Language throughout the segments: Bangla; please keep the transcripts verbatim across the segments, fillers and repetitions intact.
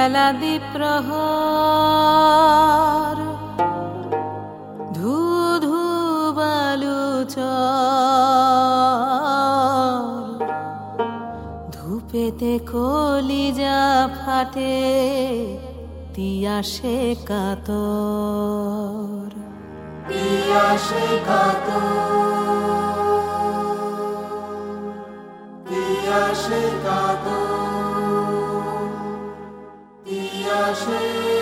বেলা দ্বীপ্রহর ধু ধু বালু চর ধূপেতে কলিজা ফাটে তিয়াসে কাতর তিয়াসে কাতর তিয়াসে কাতর তিয়াসে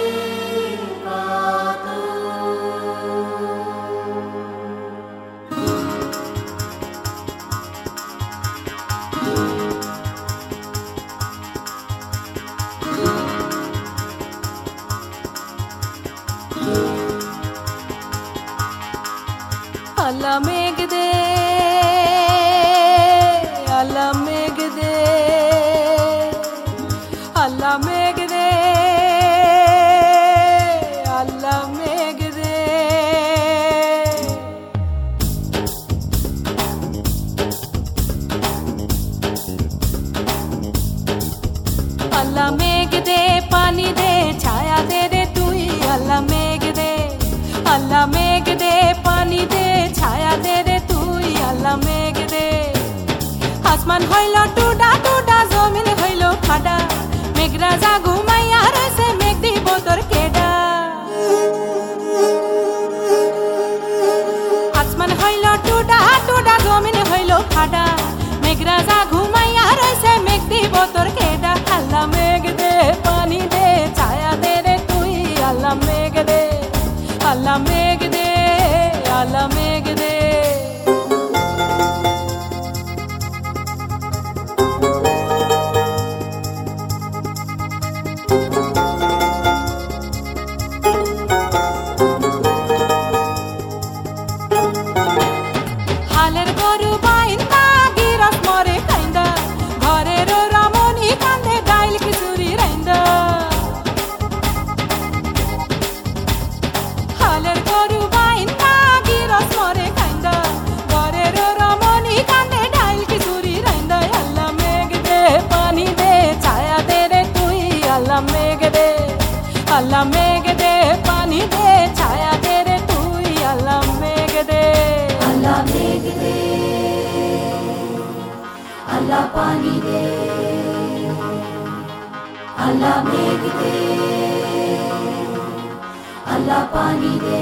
আল্লাহ মেঘ দে আল্লাহ মেঘ দে আল্লাহ মেঘ দে আল্লাহ মেঘ দে আল্লাহ মেঘ দে পানি দে ছায়া দে রে তুই আল্লাহ মেঘ দে আল্লাহ মেঘ দে পানি দে ছায়া দে রে তুই আল্লাহ মেঘ দে আসমান হইল টুডা টুডা জমিন হইল ফাডা মেঘরা যা ঘুমাইয়া রয়েছে মেঘ দিব তোর কেডা আসমান হইল টুডা টুডা জমিন হইল ফাডা মেঘরা যা ঘুমাইয়া রয়েছে মেঘ দিব তোর কেডা আল্লাহ মেঘ দে পানি দে ছায়া দে রে তুই আল্লাহ মেঘ দে আল্লাহ মেঘ দে আল্লাহ মেঘ দে হালের গরু বাইন্দা গিরস মরে খাইন্দা ঘরের রমণী কান্দে ডাইল খিচুড়ি রাইন্দা হালের গরু বাইন্দা গিরস মরে খাইন্দা ঘরের রমণী কান্দে ডাইল খিচুড়ি রাইন্দা আল্লাহ মেঘ দে পানি দে ছায়া দে রে তুই আল্লাহ মেঘ দে আল্লাহ মেঘ দে পানি দে ছায়া দে রে তুই আল্লাহ মেঘ দে আল্লাহ মেঘ দে আল্লাহ পানি দে আল্লাহ মেঘ দে আল্লাহ পানি দে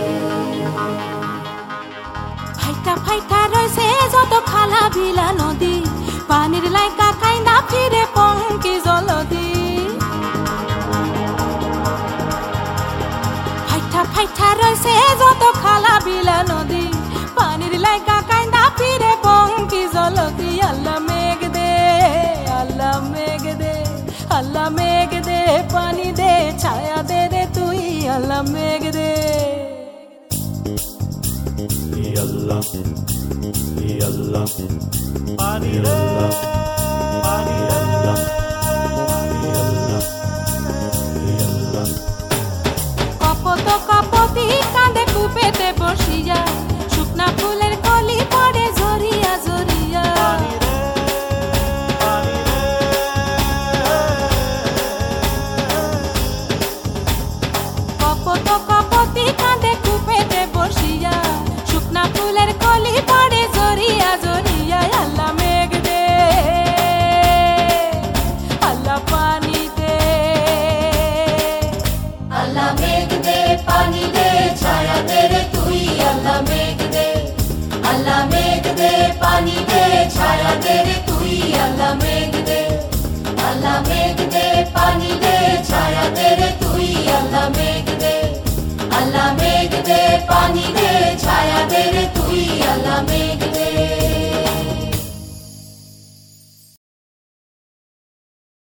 ফাইটা ফাইটা রয়েছে যত খালা বিলা নদী পানির লাইকা কাইন্দা ফিরে পঙ্কি জলদি ফাইটা ফাইটা রয়েছে যত খালা বিলা নদী পানির লাইকা কাইন্দা ফিরে পঙ্কি জলদি আল্লাহ মেঘ দে আল্লাহ মেঘ দে আল্লাহ মেঘ দে পানি দে ছায়া দে রে তুই আল্লাহ মেঘ দে আল্লাহ আল্লাহ পানি রে পানি আল্লাহ আল্লাহ আল্লাহ কপত কপতি কাঁদে কুপেতে বসিয়া শুকনা ফুলের কলি পড়ে ঝরিয়া ঝরিয়া কপত কপতি কাঁদে কুপেতে বসিয়া শুকনা ফুলের কলি পড়ে ঝরিয়া ঝরিয়া আল্লাহ মেঘ দে আল্লাহ পানি দে আল্লাহ মেঘ দে পানি দে ছায়া দে রে তুই আল্লাহ মেঘ দে আল্লাহ মেঘ দে পানি দে ছায়া দে রে তুই আল্লাহ মেঘ দে আল্লাহ মেঘ দে পানি দে ছায়া দে রে তুই আল্লাহ মেঘ দে আল্লাহ মেঘ দে পানি দে ছায়া দে রে তুই আল্লাহ মেঘ দে